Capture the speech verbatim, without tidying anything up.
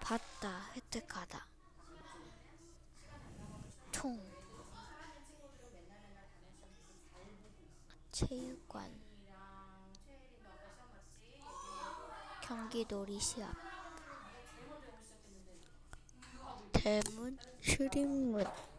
받다, 획득하다. 총, 체육관, 경기놀이 시합, 대문, 출입문.